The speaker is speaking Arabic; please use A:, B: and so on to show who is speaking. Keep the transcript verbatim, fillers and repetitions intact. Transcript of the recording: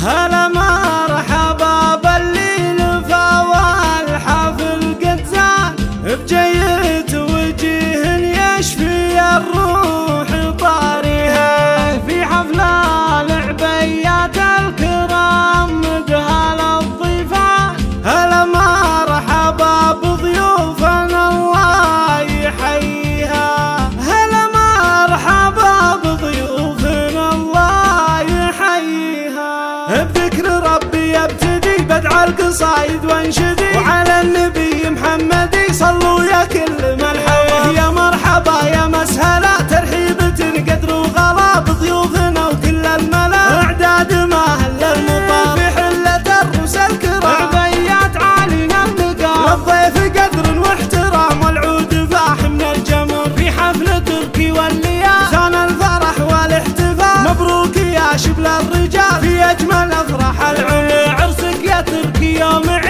A: هلا مرحبا باللي نفى والحفل قد زان بجية وجيه يشفي الروح طارها في حفلة العبيات الكرام مدها للضيفان. هلا مرحبا بضيوفنا الله يحييها هلا مرحبا بضيوفنا الله يحييها. بذكر ربي يبتدي بدع القصايد وانشدي وعلى النبي محمد صلوا يا كل من حوى. يا مرحبا يا مسهلا ترحيبة قدر وغلا بضيوفنا وكل الملا اعداد ماهل المطار في حلة الروس الكرام عبيات عالينا النقام للضيف قدر واحترام والعود فاح من الجمر في حفل تركي والليال زان الفرح والاحتفال. مبروك يا شبل الرجال في اجمل افراح العمر عرسك يا تركي يوم